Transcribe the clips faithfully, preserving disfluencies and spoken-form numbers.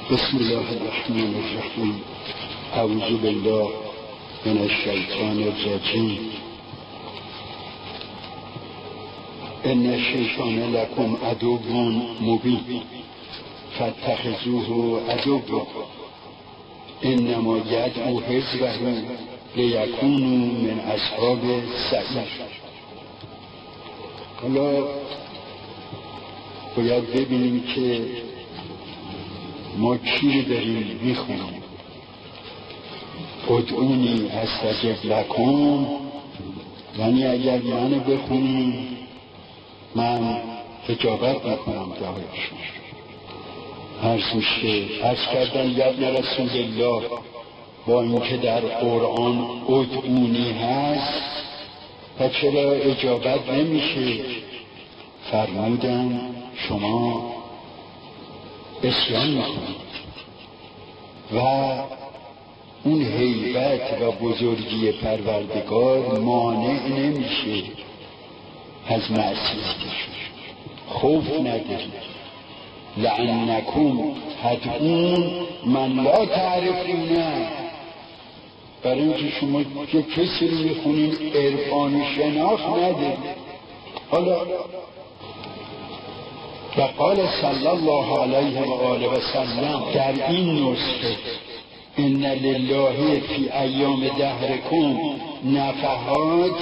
بسم الله الرحمن الرحیم. اعوذ بالله من الشیطان الرجیم. ان الشیطان لکم عدو مبین فاتخذوه عدوا انما یدعو حزبه لیکونوا من اصحاب السعیر. حالا باید ببینیم که ما کی رو داریم میخونیم. ادعونی استجب لکم، یعنی اگر منو بخونیم من اجابت میکنم دعایشون. عرض میشه عرض کردن یبن رسول الله، با اینکه در قرآن ادعونی هست و چرا اجابت نمیشه؟ فرمودن شما اسیان میکنید و اون هیبت و بزرگی پروردگار مانع نمیشه از معصیتش. خوف ندارید. لعنکم تدعون من لا تعرفونه، برای اینکه شما که کسی رو میخونین عرفان شناخت ندارید. حالا و قال صلی الله علیه و آله و سلم در این نسخه ان لله فی ایام دهرکم نفحات،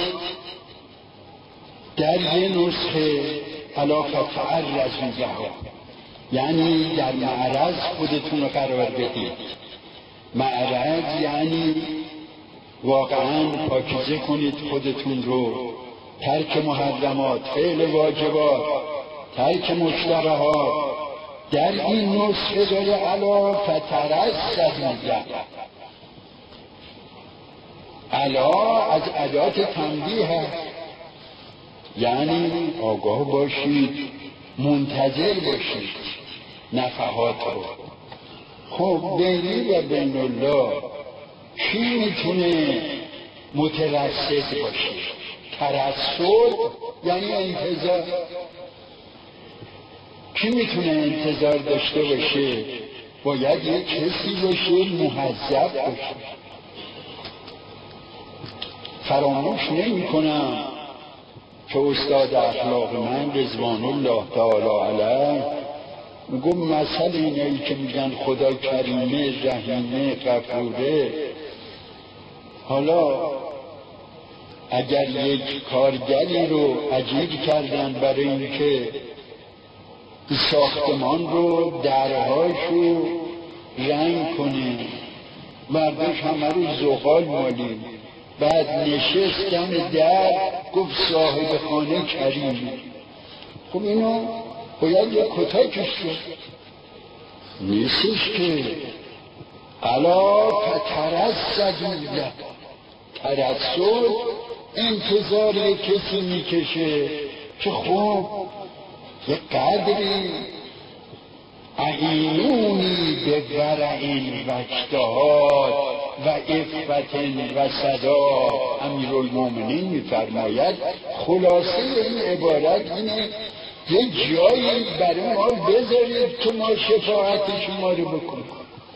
در یه نسخه الا فتعرضوا لها، یعنی در معرض خودتون رو قرار بدید. معرض یعنی واقعا پاکیزه کنید خودتون رو، ترک محرمات، فعل واجبات، ترک مشتبهات. در این نسخه داره الا فترصدوا لها. الا از ادات تنبیه هست، یعنی آگاه باشید، منتظر باشید نفحات رو. خب بینی و بین الله کی میتونه مترصد باشه؟ ترصد یعنی انتظار. کی میتونه انتظار داشته باشه؟ باید یک کسی باشه مهذب باشه. فراموش نمی کنم که استاد اخلاق من رضوان الله تعالی علیه میگم مثل اینایی که میگن خدا کریمه، رحیمه، غفوره. حالا اگر یک کارگری رو اجیر کردن برای اینکه ساختمان رو درهاشو رنگ کنه، مردش همه رو زغال مالی، بعد نشست دم در گفت صاحب خانه کریم. خب اینو باید یک کتکش شد نیستش که الا فترصدوا لها. ترصد انتظار یک کسی میکشه که خوب یک قدری اعینونی به ورعین و اجتهاد و عفت و صدا. امیرالمومنین میفرماید خلاصه این عبارت اینه یه جایی برای ما بذارید که ما شفاعت شما رو بکنیم.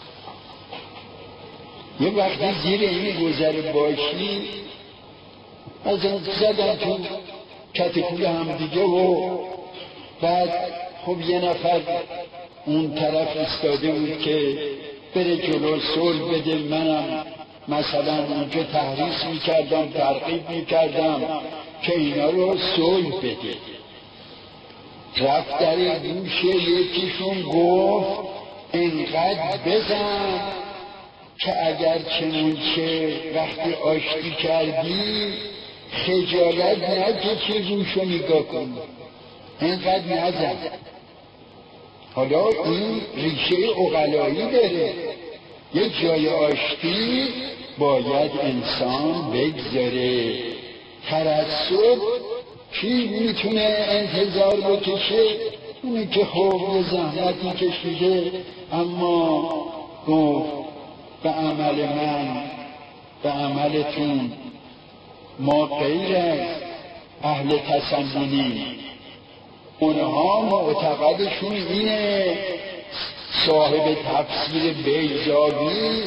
یه وقتی زیر این گذر باشی از زدن تو کتکول هم دیگه و بعد خب یه نفر اون طرف استاده بود که بره جلو صلح بده، منم مثلا اونجا تحریص میکردم، ترغیب میکردم که اینا رو صلح بده. رفت در گوشه یکیشون گفت اینقدر بزن که اگر چنانچه وقتی آشتی کردی خجالت نکشی روشو نگاه کنی، اینقدر نزن. حالا این ریشه عقلایی داره. یک جای آشتی باید انسان بگذاره. ترصد کی میتونه انتظار بکشه؟ اونی که خوب و زحمتی کشیده اما گفت به عمل من به عملتون ما غیر از اهل تسننی. اونها معتقدشون اینه صاحب تفسیر بیضاوی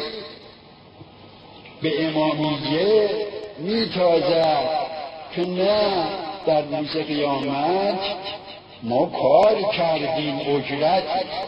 به امامیه میتازد که نه، در روز قیامت ما کار کردیم اجرت،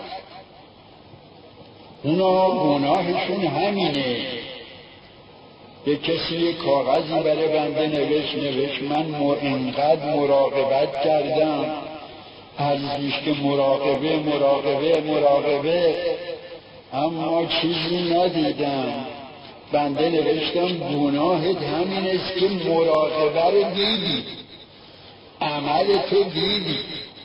اونا گناهشون همینه. یک کسی یک کاغذی برای بنده نوشت نوشت من اینقدر مراقبت کردم، ارزش که مراقبه مراقبه مراقبه اما چیزی ندیدم. بنده نوشتم گناهت همین است که مراقبه رو دیدی، عمل تو دیدی.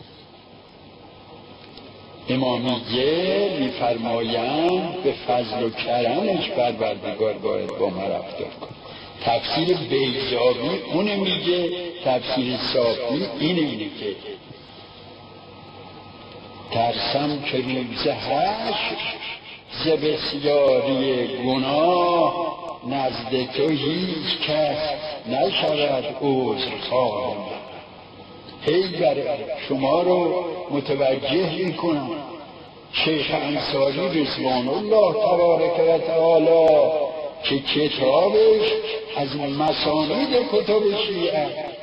امامیه میفرمایند به فضل و کرمش پروردگار باید با ما رفتار کن. تفسیر بیضاوی اونه میگه، تفسیر صافی اینه میگه. ترسم که روز حشر ز بسیاری گناه، نزد تو هیچ کس نشود عذرخواه من. هی برای شما رو متوجه میکنم شیخ انصاری رضوان الله تبارک و تعالی که کتابش از مسانید کتب شیعه،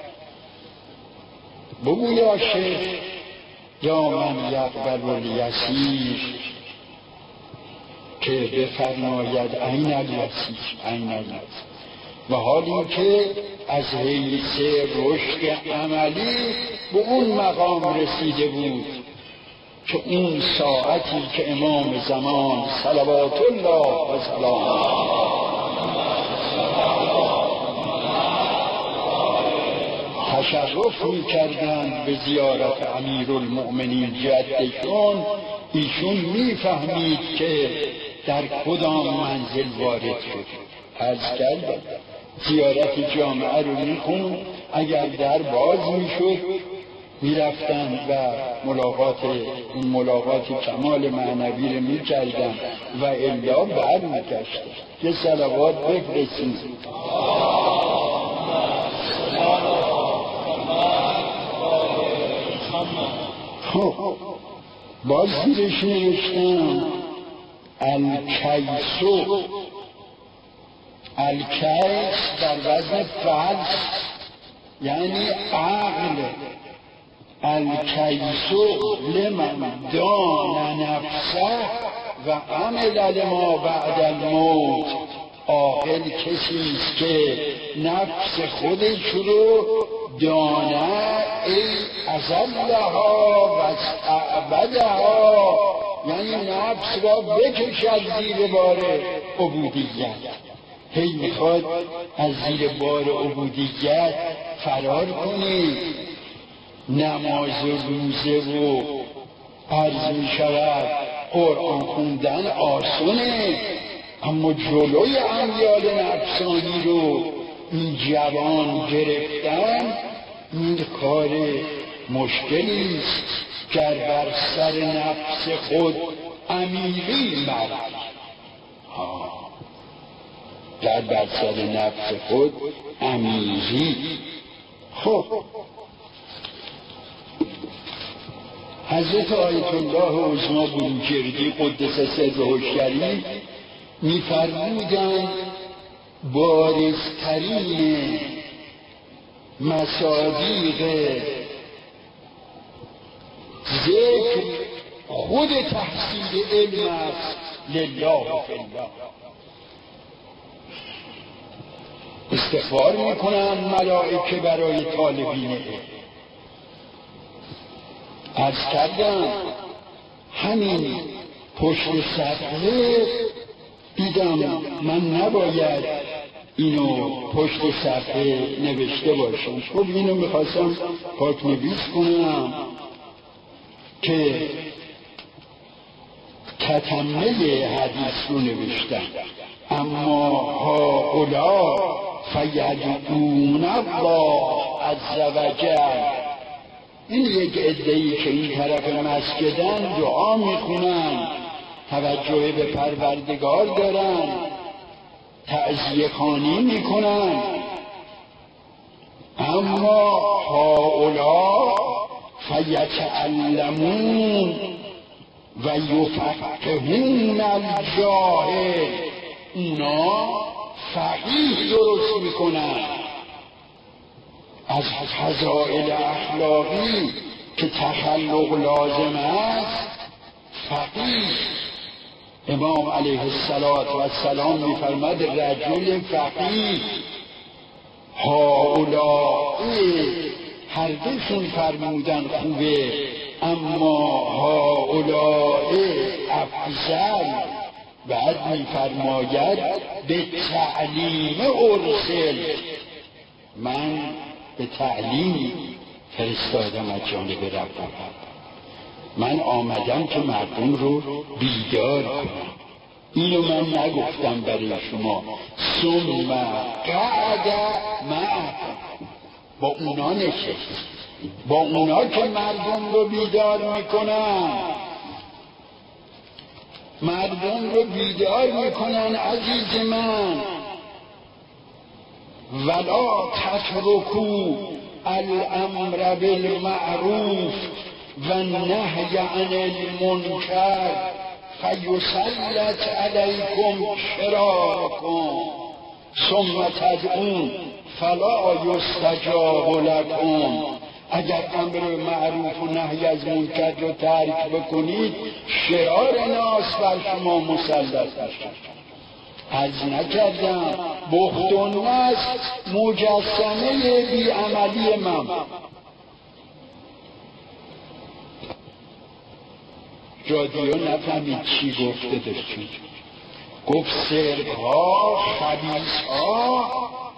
بگو یا شیخ یا من یقبل الیسیر، که بفرماید این الیسیر این الیسیر. و حالی که از حیث رشد عملی به اون مقام رسیده بود که اون ساعتی که امام زمان صلوات الله و سلامه تشرف می کردند به زیارت امیرالمؤمنین جدشون، ایشون می فهمید که در کدام منزل وارد شد. عرض کردم زیارت جامعه رو میخون، اگر در باز میشد میرفتن و ملاقات اون ملاقات کمال معنوی رو میکردن و الا بر میکشتن. یه صلوات بفرستیم. خب باز زیرش نوشتم الکیسو. الکیس در وزن فعل یعنی عقل. الکیسو لمن دان نفسه و عمل لما بعد الموت. عاقل کسی است که نفس خودش رو دانه ای ازلها و استعبدها، یعنی نفس را بکشد زیر بار عبودیت. هی میخواد از زیر بار عبودیت فرار کنی. نماز و روزه و عرض میشود قرآن خوندن آسونه، اما جلوی امیال نفسانی رو این جوان گرفتن این کار مشکلی است. گر بر سر نفس خود امیری مرد، گر بر سر نفس خود امیری. خب حضرت آیت الله عظمی بروجردی قدس سره شریف می‌فرمودند بارزترین مصادیق ذکر خود تحصیل علم است. لله فی الله. استغفار میکنن ملائکه برای طالبین علم. عرض کردم همین پشت صفحه دیدم من نباید اینو پشت صفحه نوشته باشم. خب اینو میخواستم پاک نویس کنم که تتمه حدیث رو نوشتم. اما هؤلاء فیدعون الله عز وجل، این یک عده‌ای که این طرف مسجدن دعا میخونن، توجه به پروردگار دارن، تعزیه خوانی میکنن. اما هؤلاء فیتعلمون و یفقهون الجاهل، اونا فقیه درست میکنن. از فضائل اخلاقی که تخلق لازم است فقیه. امام علیه السلام میفرماد رجل فقیه هؤلاء، هر دوشون فرمودن خوبه، اما هؤلاء افضل. بعد میفرماید به تعلیم ارسل، من به تعلیم فرستادم از جانب ربم. من آمدم که مردم رو بیدار کنم. اینو من نگفتم برای شما. ثم قعد معهم، با اونا نشست، با اونا که مردم رو بیدار میکنن، مردم رو بیدار میکنن. عزیز من، ولا تترکوا الامر بالمعروف و النهی عن المنکر فیسلط علیکم شرارکم ثم تدعون فلا یستجاب لکم. اگر امر معروف و نهی از منکر رو ترک بکنید، شرار ناس بر شما مسلط میشه. عرض نکردم بخت و نصب مجسمه بیعملی من. رادیو نفهمید چی گفته داشتید. گفت سرقها، خبیثها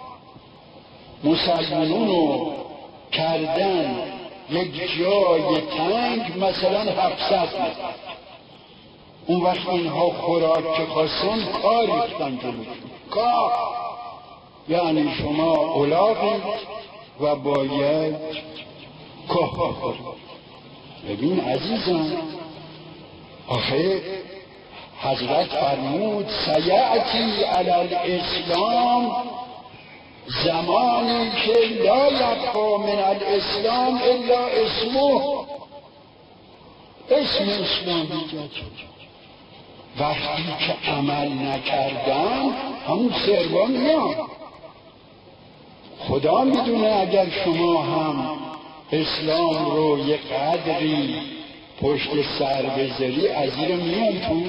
مسلمانونو کردن یک جای تنگ، مثلا هفتصد متر. اون وقت اینها خوراک که خواستن کار ریختن جلوشون. کار یعنی شما الاغید و باید کاه بخورید. ببین عزیزم، آخه حضرت فرمود سیعتی علی الاسلام، زمانی که لا یبقی من الاسلام الا اسمه، اسم اسلام دیگه. وقتی که عمل نکردن همون سروا میان. خدا میدونه اگر شما هم اسلام رو یه قدری پشت سر بذاری از این میان تو.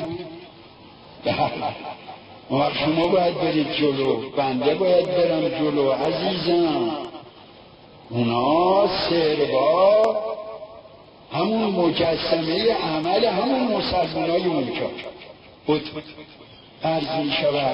وقت شما باید برید جلو، بنده باید برم جلو. عزیزم، اونا سروا همون مجسمه عمل همون مسلمانای اونجا بود. عرض می شود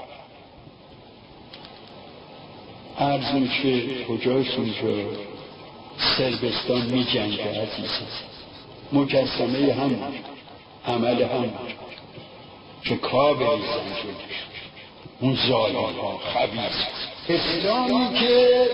عرض می شه کجاست اونجا؟ سربستان می جنگه عزیزم. مجسمه هم عمل هم که کابل زنجوش اون ظالم ها خبیث. اسلامی که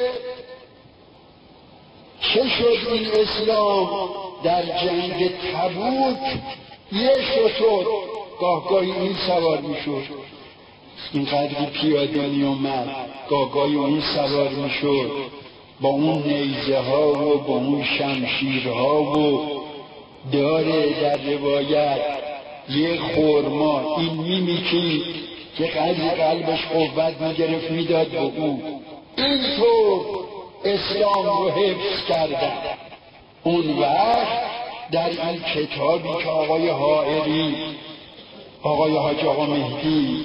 چه شد این اسلام در جنگ تبوک؟ یه شطور گاهگاهی این سوار میشد، این قدری پیاده می اومد، گاهگاهی اون سوار میشد با اون نیزه ها و با اون شمشیرها و داره در روایت یه خورما این میمیکی که قدری قلبش قوت میگرفت میداد به او. اینطور اسلام رو حفظ کردن. اون وقت در این کتابی که آقای حائری، آقای حاج آقا مهدی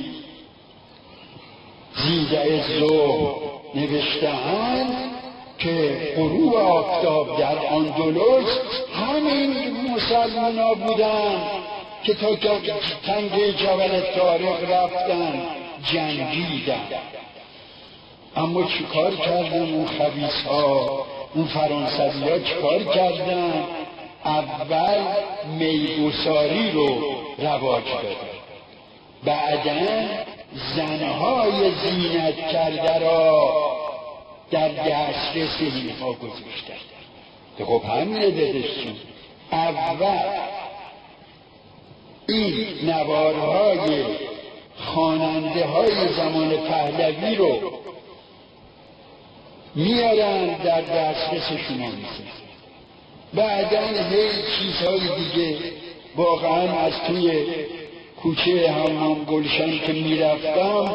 زیده ظهر نوشته‌اند که غروب آفتاب در اندلس همین مسلمان ها بودن که تا تنگه جبل طارق رفتن جنگیدن. اما چیکار کردن اون خبیث ها، اون فرانسوی ها چیکار کردن؟ اول میگساری رو رواج دادن، بعدن زنهای زینت کرده را در دسترس اینها گذاشتن. خب همینه دلشون. اول این نوارهای خواننده های زمان پهلوی رو میارن در دسترس شما میسن، بعدن هی چیزهای دیگه واقعا از توی کوچه حمام گلشن که میرفتم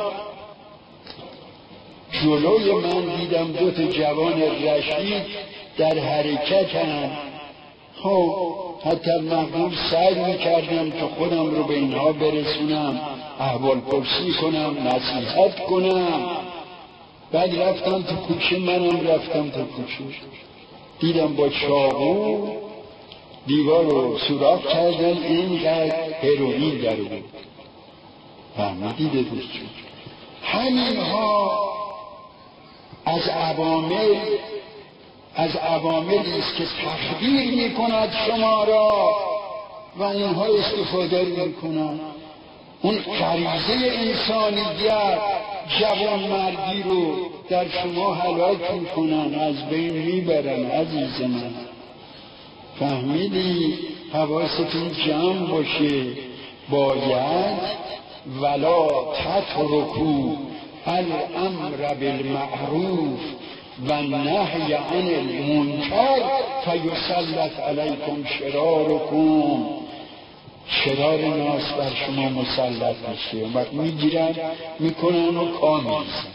جلوی من دیدم دو تا جوان رشید در حرکتن. خب حتی مقبول سعی میکردم که خودم رو به اینها برسونم، احوال پرسی کنم، نصیحت کنم. بعد رفتم تو کوچه، منم رفتم تو کوچه، دیدم با چاقو دیوار رو سوراخ کردن، اینقدر هروئین در بود. فهمیدید دوستان؟ همینها از عوامل از عواملی است که تخدیر میکند شما را و اونها استفاده میکنند. اون غریزه انسانیت جوان مردی رو در شما هلاک میکنن، از بین میبرن. عزیز من فهمیدی؟ حواستون جمع باشه. باید ولا تترکوا الامر بالمعروف و نهی عن المنکر فیسلط علیکم شرارکم. شرار ناس بر شما مسلط میشه، وقت میگیرن میکنن و کام میزن.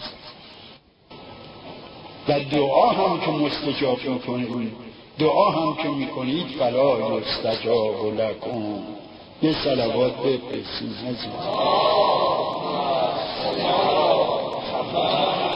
و دعا هم که مستجاب میکنید، دعا هم که میکنید فلا یستجاب لکم. یه صلوات بفرستید.